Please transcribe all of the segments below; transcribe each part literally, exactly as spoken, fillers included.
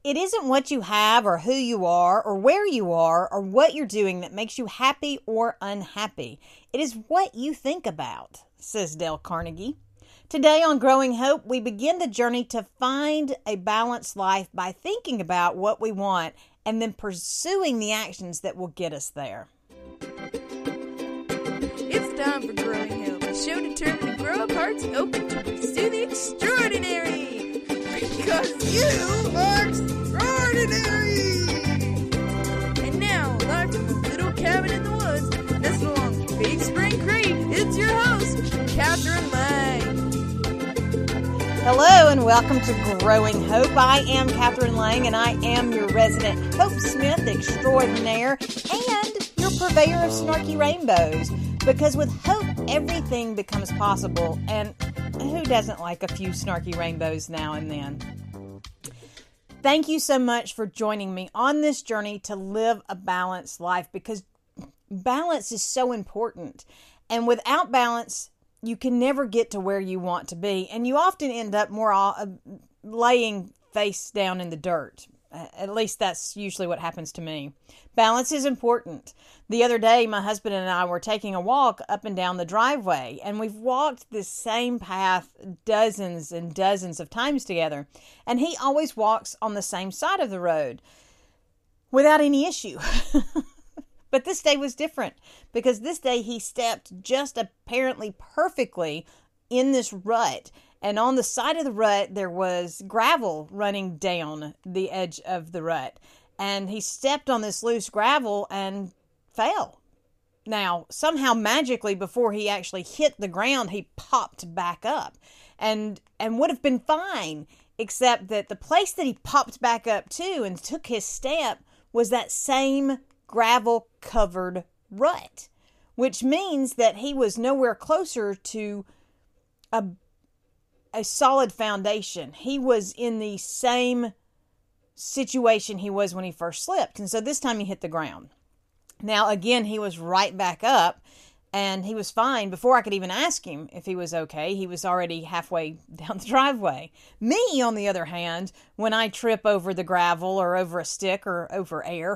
It isn't what you have or who you are or where you are or what you're doing that makes you happy or unhappy. It is what you think about, says Dale Carnegie. Today on Growing Hope, we begin the journey to find a balanced life by thinking about what we want and then pursuing the actions that will get us there. It's time for Growing Hope, a show determined to grow up hearts open to pursue the extraordinary. Because you are extraordinary! And now, live from a little cabin in the woods, nestled along Big Spring Creek, it's your host, Catherine Lang. Hello and welcome to Growing Hope. I am Catherine Lang and I am your resident Hope Smith extraordinaire and your purveyor of snarky rainbows. Because with hope, everything becomes possible, and who doesn't like a few snarky rainbows now and then? Thank you so much for joining me on this journey to live a balanced life, because balance is so important. And without balance, you can never get to where you want to be, and you often end up more uh, laying face down in the dirt. At least that's usually what happens to me. Balance is important. The other day, my husband and I were taking a walk up and down the driveway, and we've walked this same path dozens and dozens of times together. And he always walks on the same side of the road without any issue. But this day was different, because this day he stepped just apparently perfectly in this rut. And on the side of the rut, there was gravel running down the edge of the rut. And he stepped on this loose gravel and fell. Now, somehow magically, before he actually hit the ground, he popped back up and and would have been fine, except that the place that he popped back up to and took his step was that same gravel-covered rut, which means that he was nowhere closer to a a solid foundation. He was in the same situation he was when he first slipped. And so this time he hit the ground. Now, again, he was right back up and he was fine. Before I could even ask him if he was okay, he was already halfway down the driveway. Me, on the other hand, when I trip over the gravel or over a stick or over air,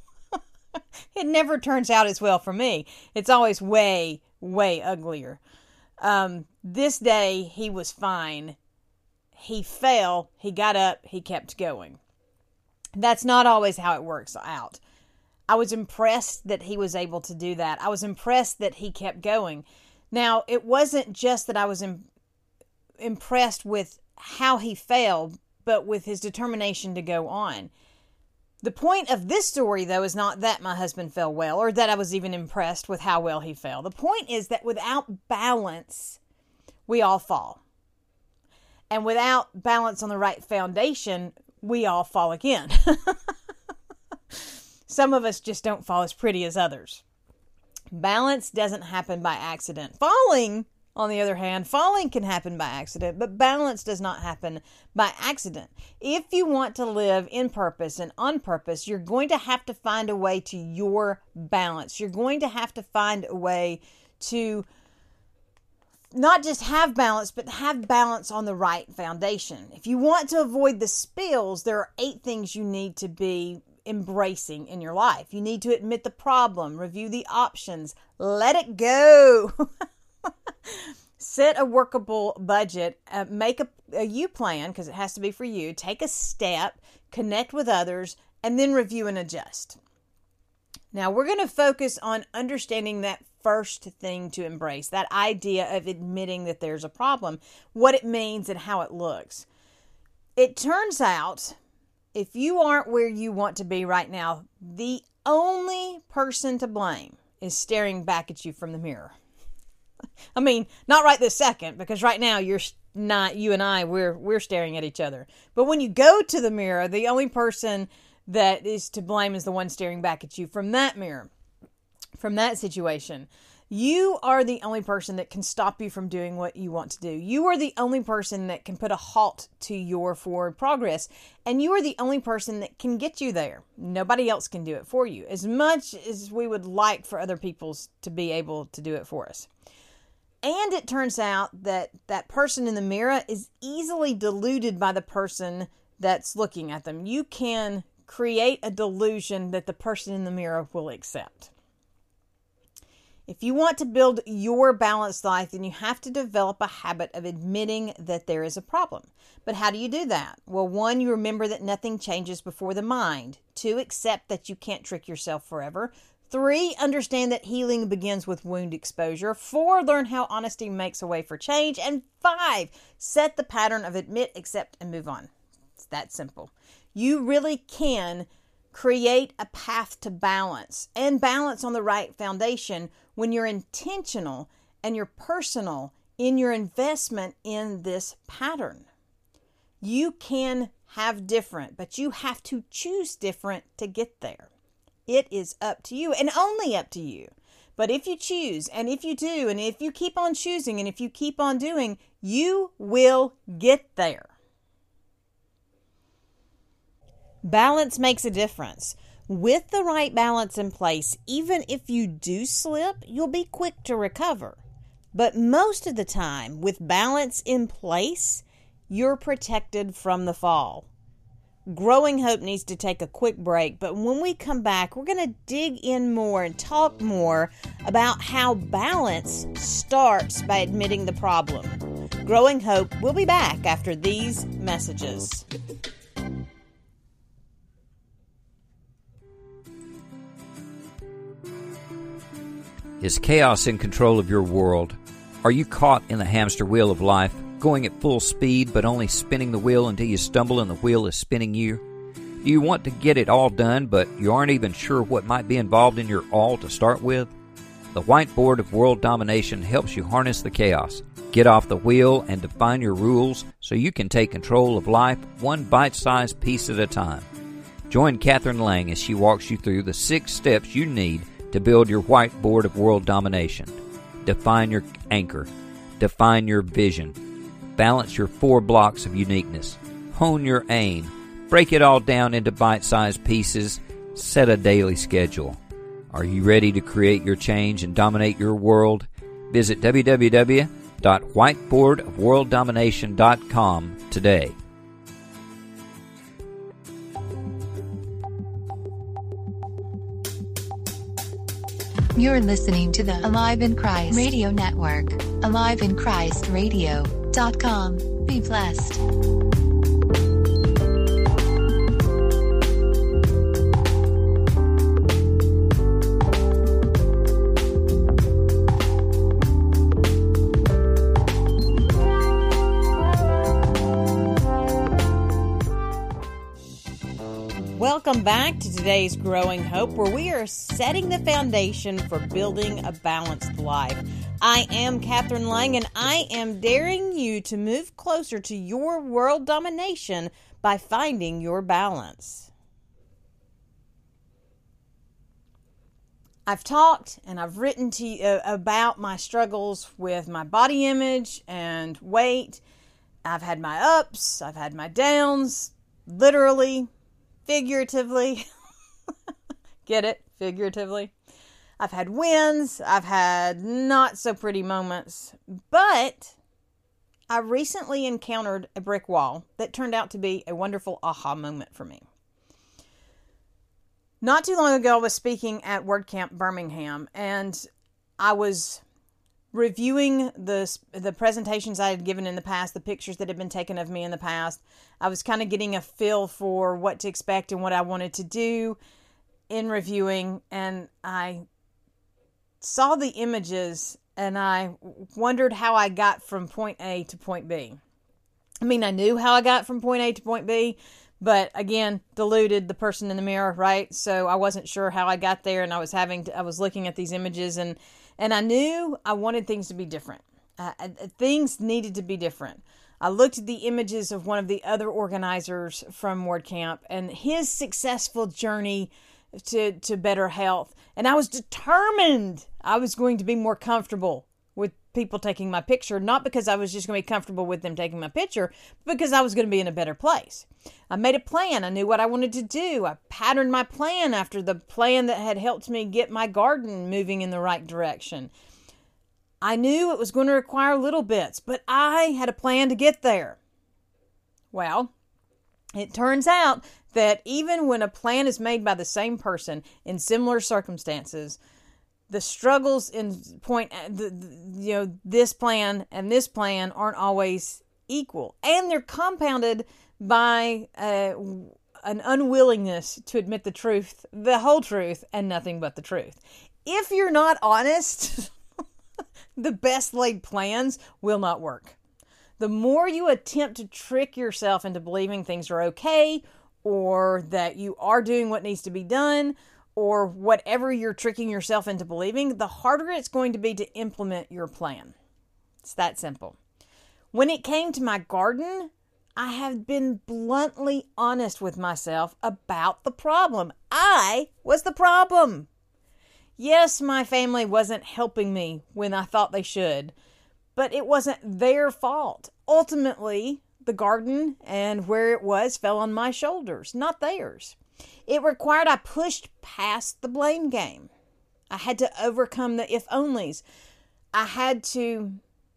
it never turns out as well for me. It's always way, way uglier. Um, this day, he was fine. He fell, he got up, he kept going. That's not always how it works out. I was impressed that he was able to do that. I was impressed that he kept going. Now, it wasn't just that I was im- impressed with how he fell, but with his determination to go on. The point of this story, though, is not that my husband fell well or that I was even impressed with how well he fell. The point is that without balance, we all fall. And without balance on the right foundation, we all fall again. Some of us just don't fall as pretty as others. Balance doesn't happen by accident. Falling, on the other hand, falling can happen by accident, but balance does not happen by accident. If you want to live in purpose and on purpose, you're going to have to find a way to your balance. You're going to have to find a way to not just have balance, but have balance on the right foundation. If you want to avoid the spills, there are eight things you need to be embracing in your life. You need to admit the problem, review the options, let it go. Set a workable budget, uh, make a, a you plan, because it has to be for you. Take a step, connect with others, and then review and adjust. Now, we're going to focus on understanding that first thing to embrace, that idea of admitting that there's a problem, what it means and how it looks. It turns out, if you aren't where you want to be right now, the only person to blame is staring back at you from the mirror. I mean, not right this second, because right now you're not, you and I, we're we're staring at each other. But when you go to the mirror, the only person that is to blame is the one staring back at you from that mirror, from that situation. You are the only person that can stop you from doing what you want to do. You are the only person that can put a halt to your forward progress. And you are the only person that can get you there. Nobody else can do it for you, as much as we would like for other people to be able to do it for us. And it turns out that that person in the mirror is easily deluded by the person that's looking at them. You can create a delusion that the person in the mirror will accept. If you want to build your balanced life, then you have to develop a habit of admitting that there is a problem. But how do you do that? Well, one, you remember that nothing changes before the mind. Two, accept that you can't trick yourself forever. Three, understand that healing begins with wound exposure. Four, learn how honesty makes a way for change. And five, set the pattern of admit, accept, and move on. It's that simple. You really can create a path to balance, and balance on the right foundation when you're intentional and you're personal in your investment in this pattern. You can have different, but you have to choose different to get there. It is up to you, and only up to you. But if you choose, and if you do, and if you keep on choosing, and if you keep on doing, you will get there. Balance makes a difference. With the right balance in place, even if you do slip, you'll be quick to recover. But most of the time, with balance in place, you're protected from the fall. Growing Hope needs to take a quick break, but when we come back, we're going to dig in more and talk more about how balance starts by admitting the problem. Growing Hope will be back after these messages. Is chaos in control of your world? Are you caught in the hamster wheel of life, going at full speed but only spinning the wheel until you stumble and the wheel is spinning you? Do you want to get it all done, but you aren't even sure what might be involved in your all to start with? The Whiteboard of World Domination helps you harness the chaos, get off the wheel, and define your rules so you can take control of life one bite-sized piece at a time. Join Catherine Lang as she walks you through the six steps you need to build your whiteboard of world domination. Define your anchor. Define your vision. Balance your four blocks of uniqueness. Hone your aim. Break it all down into bite-sized pieces. Set a daily schedule. Are you ready to create your change and dominate your world? Visit w w w dot whiteboard of world domination dot com today. You're listening to the Alive in Christ Radio Network. alive in christ radio dot com. Be blessed. Welcome back to today's Growing Hope, where we are setting the foundation for building a balanced life. I am Catherine Lang, and I am daring you to move closer to your world domination by finding your balance. I've talked and I've written to you about my struggles with my body image and weight. I've had my ups, I've had my downs, literally, figuratively. Get it? Figuratively. I've had wins. I've had not so pretty moments. But I recently encountered a brick wall that turned out to be a wonderful aha moment for me. Not too long ago, I was speaking at WordCamp Birmingham, and I was reviewing the the presentations I had given in the past, the pictures that had been taken of me in the past. I was kind of getting a feel for what to expect and what I wanted to do in reviewing, and I saw the images and I wondered how I got from point A to point B. I mean, I knew how I got from point A to point B, but again, deluded, the person in the mirror, right? So I wasn't sure how I got there, and I was having to, I was looking at these images, and and I knew I wanted things to be different. Uh, things needed to be different. I looked at the images of one of the other organizers from WordCamp and his successful journey to, to better health. And I was determined I was going to be more comfortable with people taking my picture, not because I was just going to be comfortable with them taking my picture, but because I was going to be in a better place. I made a plan. I knew what I wanted to do. I patterned my plan after the plan that had helped me get my garden moving in the right direction. I knew it was going to require little bits, but I had a plan to get there. Well, It turns out that even when a plan is made by the same person in similar circumstances, the struggles in point, the, the, you know, this plan and this plan aren't always equal. And they're compounded by uh, an unwillingness to admit the truth, the whole truth, and nothing but the truth. If you're not honest, the best laid plans will not work. The more you attempt to trick yourself into believing things are okay, or that you are doing what needs to be done, or whatever you're tricking yourself into believing, the harder it's going to be to implement your plan. It's that simple. When it came to my garden, I have been bluntly honest with myself about the problem. I was the problem. Yes, my family wasn't helping me when I thought they should, but it wasn't their fault. Ultimately, the garden and where it was fell on my shoulders, not theirs. It required I pushed past the blame game. I had to overcome the if-onlys. I had to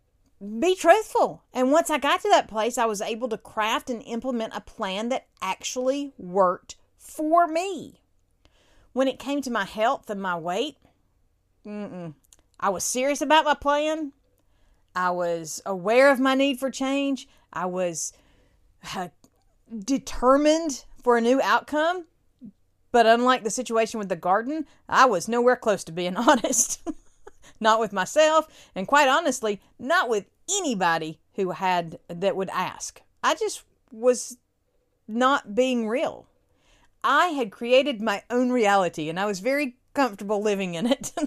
be truthful. And once I got to that place, I was able to craft and implement a plan that actually worked for me. When it came to my health and my weight, mm-mm. I was serious about my plan. I was aware of my need for change. I was uh, determined for a new outcome. But unlike the situation with the garden, I was nowhere close to being honest. Not with myself, and quite honestly, not with anybody who had that would ask. I just was not being real. I had created my own reality, and I was very comfortable living in it.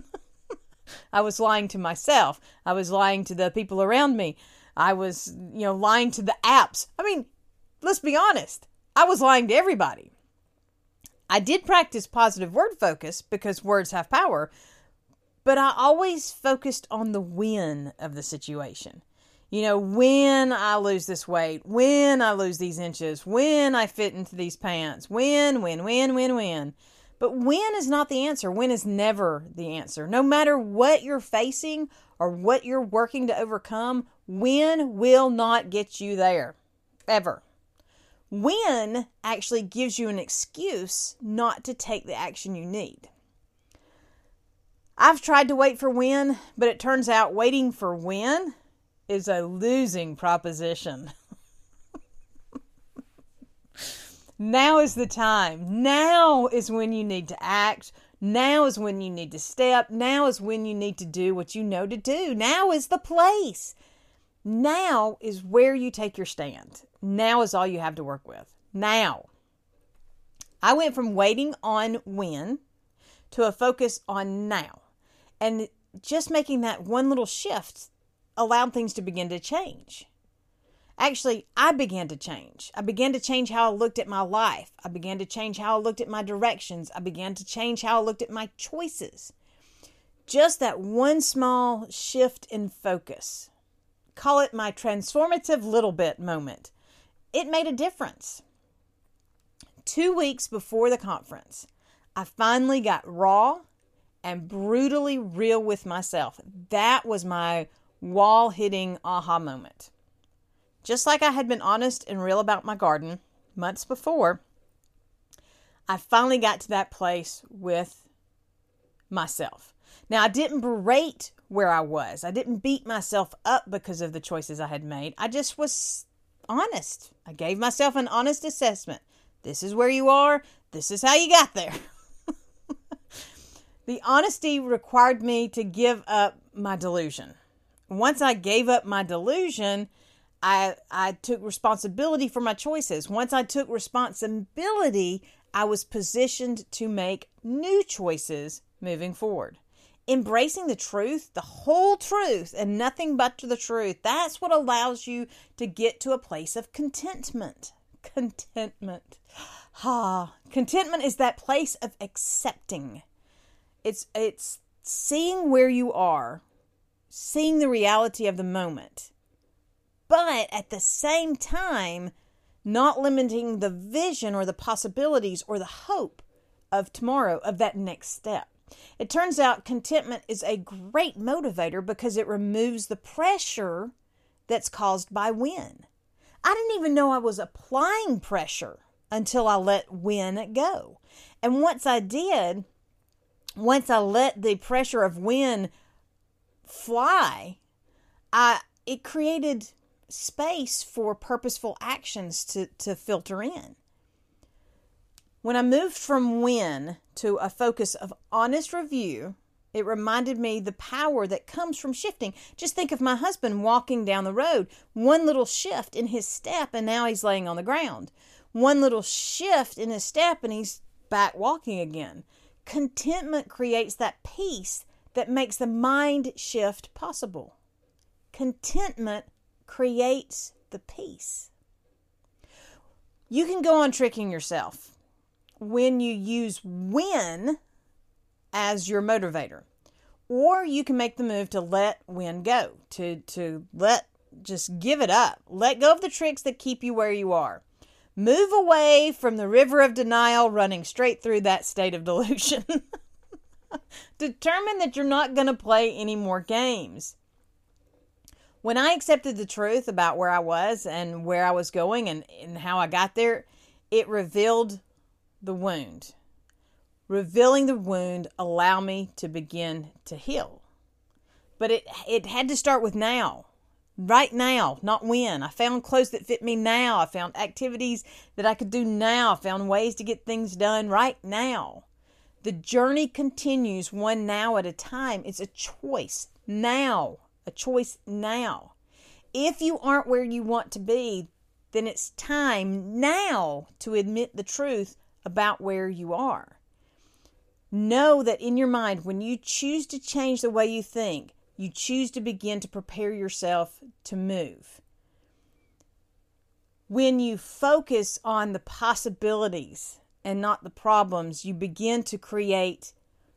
I was lying to myself. I was lying to the people around me. I was, you know, lying to the apps. I mean, let's be honest. I was lying to everybody. I did practice positive word focus because words have power, but I always focused on the win of the situation. You know, when I lose this weight, when I lose these inches, when I fit into these pants, when, when, when, when, when. But when is not the answer. When is never the answer. No matter what you're facing or what you're working to overcome, when will not get you there. Ever. When actually gives you an excuse not to take the action you need. I've tried to wait for when, but it turns out waiting for when is a losing proposition. Now is the time. Now is when you need to act. Now is when you need to step. Now is when you need to do what you know to do. Now is the place. Now is where you take your stand. Now is all you have to work with. Now. I went from waiting on when to a focus on now. And just making that one little shift allowed things to begin to change. Actually, I began to change. I began to change how I looked at my life. I began to change how I looked at my directions. I began to change how I looked at my choices. Just that one small shift in focus. Call it my transformative little bit moment. It made a difference. Two weeks before the conference, I finally got raw and brutally real with myself. That was my wall-hitting aha moment. Just like I had been honest and real about my garden months before, I finally got to that place with myself. Now, I didn't berate where I was. I didn't beat myself up because of the choices I had made. I just was honest. I gave myself an honest assessment. This is where you are. This is how you got there. The honesty required me to give up my delusion. Once I gave up my delusion, I I took responsibility for my choices. Once I took responsibility, I was positioned to make new choices moving forward. Embracing the truth, the whole truth, and nothing but the truth, that's what allows you to get to a place of contentment. Contentment. Ah, contentment is that place of accepting. It's it's seeing where you are, seeing the reality of the moment, but at the same time, not limiting the vision or the possibilities or the hope of tomorrow, of that next step. It turns out contentment is a great motivator because it removes the pressure that's caused by when. I didn't even know I was applying pressure until I let when go. And once I did, once I let the pressure of when fly, I it created space for purposeful actions to, to filter in. When I moved from when to a focus of honest review, it reminded me the power that comes from shifting. Just think of my husband walking down the road. One little shift in his step and now he's laying on the ground. One little shift in his step and he's back walking again. Contentment creates that peace that makes the mind shift possible. Contentment creates the peace. You can go on tricking yourself when you use when as your motivator. Or you can make the move to let when go, to, to let, just give it up. Let go of the tricks that keep you where you are. Move away from the river of denial running straight through that state of delusion. Determine that you're not going to play any more games. When I accepted the truth about where I was and where I was going and, and how I got there, it revealed the wound. Revealing the wound allowed me to begin to heal. But it it had to start with now. Right now, not when. I found clothes that fit me now. I found activities that I could do now. I found ways to get things done right now. The journey continues one now at a time. It's a choice now. A choice now. If you aren't where you want to be, then it's time now to admit the truth about where you are. Know that in your mind, when you choose to change the way you think, you choose to begin to prepare yourself to move. When you focus on the possibilities and not the problems, you begin to create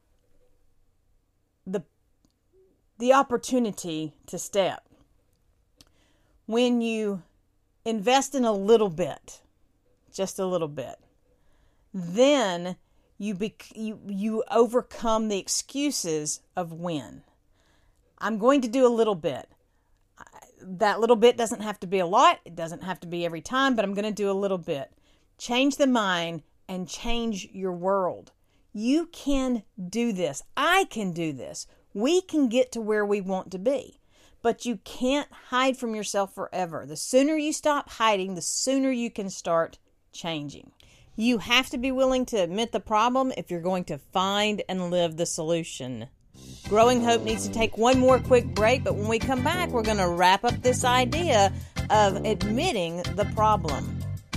the the opportunity to step. When you invest in a little bit, just a little bit, then you bec- you you overcome the excuses of when. I'm going to do a little bit. That little bit doesn't have to be a lot. It doesn't have to be every time, but I'm going to do a little bit. Change the mind and change your world. You can do this. I can do this. We can get to where we want to be, but you can't hide from yourself forever. The sooner you stop hiding, the sooner you can start changing. You have to be willing to admit the problem if you're going to find and live the solution. Growing Hope needs to take one more quick break, but when we come back, we're going to wrap up this idea of admitting the problem.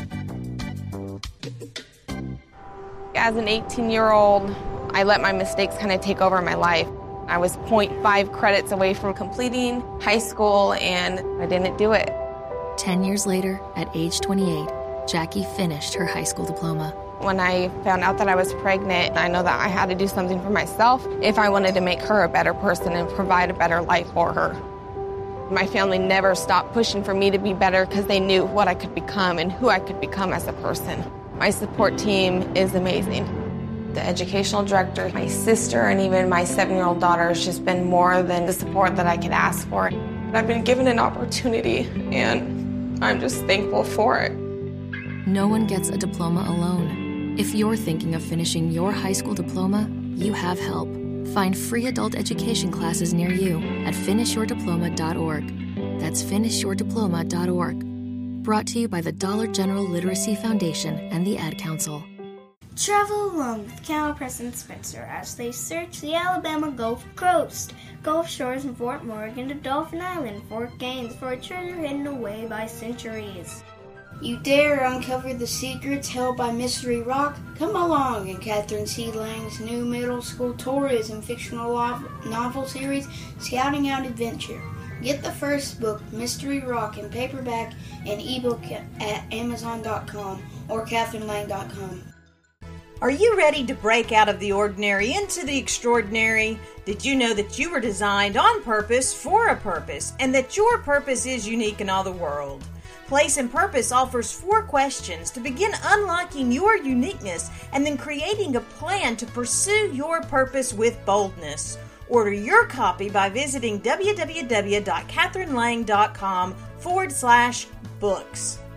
As an eighteen-year-old, I let my mistakes kind of take over my life. I was zero point five credits away from completing high school, and I didn't do it. Ten years later, at age twenty-eight, Jackie finished her high school diploma. When I found out that I was pregnant, I know that I had to do something for myself if I wanted to make her a better person and provide a better life for her. My family never stopped pushing for me to be better because they knew what I could become and who I could become as a person. My support team is amazing. The educational director, my sister, and even my seven-year-old daughter has just been more than the support that I could ask for. I've been given an opportunity, and I'm just thankful for it. No one gets a diploma alone. If you're thinking of finishing your high school diploma, you have help. Find free adult education classes near you at finish your diploma dot org. That's finish your diploma dot org. Brought to you by the Dollar General Literacy Foundation and the Ad Council. Travel along with Cal Press and Spencer as they search the Alabama Gulf Coast, Gulf Shores from Fort Morgan to Dolphin Island, Fort Gaines, for a treasure hidden away by centuries. You dare uncover the secrets held by Mystery Rock? Come along in Catherine C. Lang's new middle school tourism fictional novel series, Scouting Out Adventure. Get the first book, Mystery Rock, in paperback and ebook at amazon dot com or catherine lang dot com. Are you ready to break out of the ordinary into the extraordinary? Did you know that you were designed on purpose for a purpose, and that your purpose is unique in all the world? Place and Purpose offers four questions to begin unlocking your uniqueness and then creating a plan to pursue your purpose with boldness. Order your copy by visiting www.catherinelang.com forward slash books.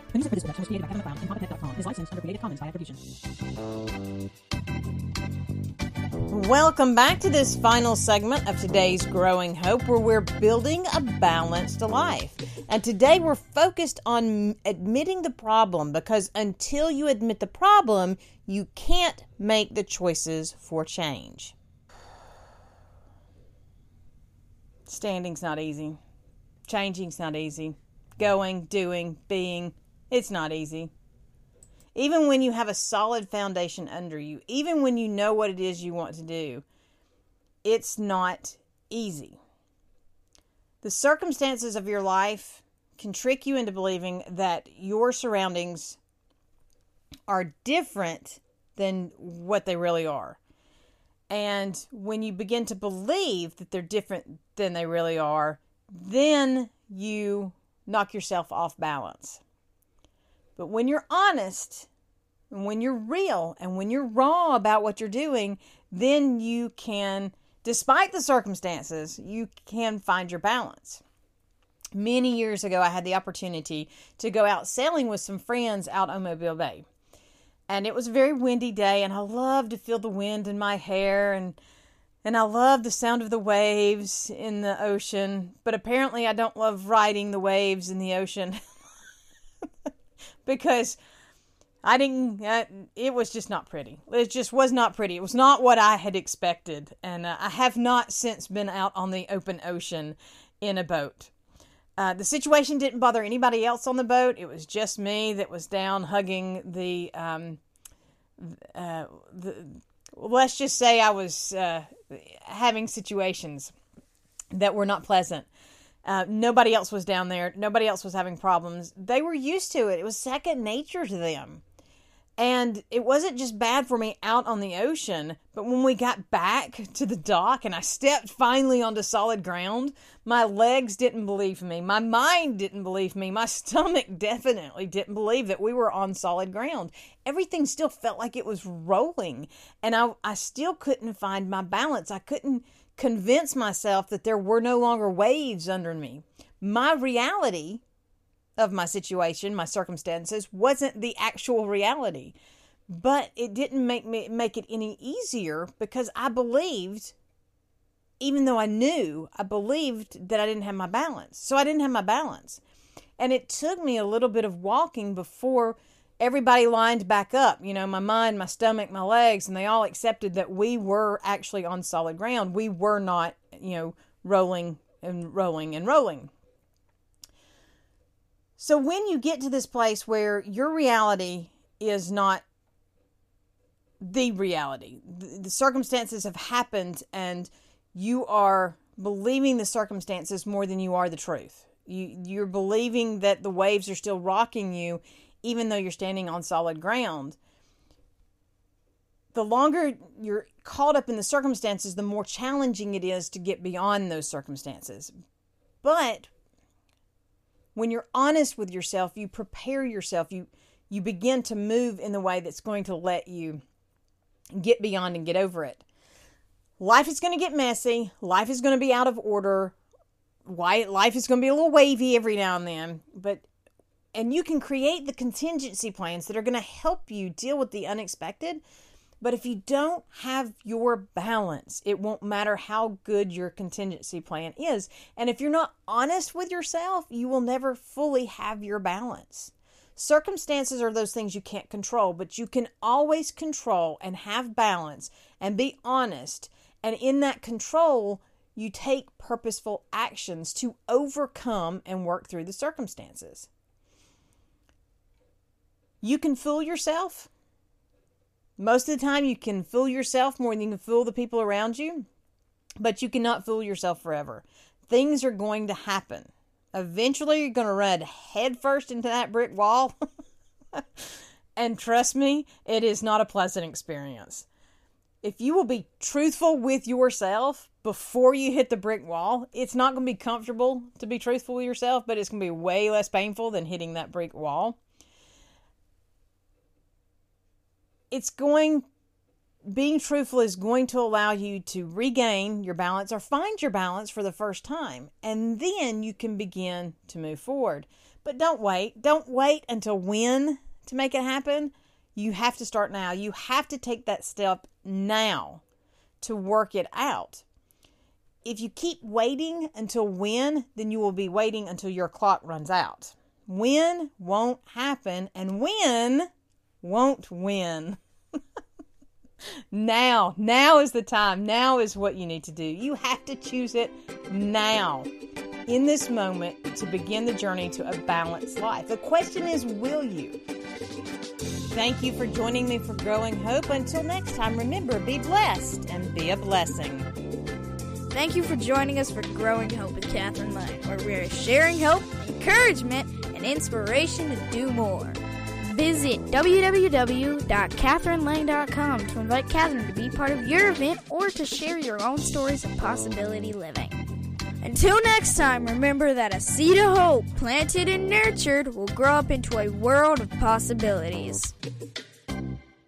The music for this production was created by Kevin McLeod and Papa Pet dot com. It is licensed under Creative Commons by attribution. Welcome back to this final segment of today's Growing Hope, where we're building a balanced life. And today we're focused on admitting the problem, because until you admit the problem, you can't make the choices for change. Standing's not easy. Changing's not easy. Going, doing, being, it's not easy. Even when you have a solid foundation under you, even when you know what it is you want to do, it's not easy. The circumstances of your life can trick you into believing that your surroundings are different than what they really are. And when you begin to believe that they're different than they really are, then you knock yourself off balance. But when you're honest, and when you're real, and when you're raw about what you're doing, then you can, despite the circumstances, you can find your balance. Many years ago, I had the opportunity to go out sailing with some friends out on Mobile Bay. And it was a very windy day, and I loved to feel the wind in my hair, and and I love the sound of the waves in the ocean. But apparently I don't love riding the waves in the ocean. Because I didn't, uh, it was just not pretty. It just was not pretty. It was not what I had expected. And uh, I have not since been out on the open ocean in a boat. Uh, the situation didn't bother anybody else on the boat. It was just me that was down hugging the, um, uh, the let's just say I was uh, having situations that were not pleasant. Uh, nobody else was down there. Nobody else was having problems. They were used to it. It was second nature to them. And it wasn't just bad for me out on the ocean, but when we got back to the dock and I stepped finally onto solid ground, my legs didn't believe me. My mind didn't believe me. My stomach definitely didn't believe that we were on solid ground. Everything still felt like it was rolling. And I, I still couldn't find my balance. I couldn't convince myself that there were no longer waves under me. My reality of my situation, my circumstances, wasn't the actual reality. But it didn't make me make it any easier, because I believed, even though I knew, I believed that I didn't have my balance. So I didn't have my balance. And it took me a little bit of walking before everybody lined back up. You know, my mind, my stomach, my legs, and they all accepted that we were actually on solid ground. We were not, you know, rolling and rolling and rolling. So when you get to this place where your reality is not the reality, the circumstances have happened and you are believing the circumstances more than you are the truth. You, you're believing that the waves are still rocking you even though you're standing on solid ground. The longer you're caught up in the circumstances, the more challenging it is to get beyond those circumstances. But when you're honest with yourself, you prepare yourself, you you begin to move in the way that's going to let you get beyond and get over it. Life is going to get messy. Life is going to be out of order. Life is going to be a little wavy every now and then. But and you can create the contingency plans that are going to help you deal with the unexpected. But if you don't have your balance, it won't matter how good your contingency plan is. And if you're not honest with yourself, you will never fully have your balance. Circumstances are those things you can't control, but you can always control and have balance and be honest. And in that control, you take purposeful actions to overcome and work through the circumstances. You can fool yourself. Most of the time, you can fool yourself more than you can fool the people around you, but you cannot fool yourself forever. Things are going to happen. Eventually, you're going to run headfirst into that brick wall, and trust me, it is not a pleasant experience. If you will be truthful with yourself before you hit the brick wall, it's not going to be comfortable to be truthful with yourself, but it's going to be way less painful than hitting that brick wall. It's going, being truthful is going to allow you to regain your balance or find your balance for the first time. And then you can begin to move forward. But don't wait. Don't wait until when to make it happen. You have to start now. You have to take that step now to work it out. If you keep waiting until when, then you will be waiting until your clock runs out. When won't happen, and when won't win. Now, now is the time. Now is what you need to do. You have to choose it now, in this moment, to begin the journey to a balanced life. The question is, will you? Thank you for joining me for Growing Hope. Until next time, remember, be blessed and be a blessing. Thank you for joining us for Growing Hope with Catherine Lang, where we are sharing hope, encouragement, and inspiration to do more. Visit w w w dot catherine lang dot com to invite Catherine to be part of your event or to share your own stories of possibility living. Until next time, remember that a seed of hope planted and nurtured will grow up into a world of possibilities.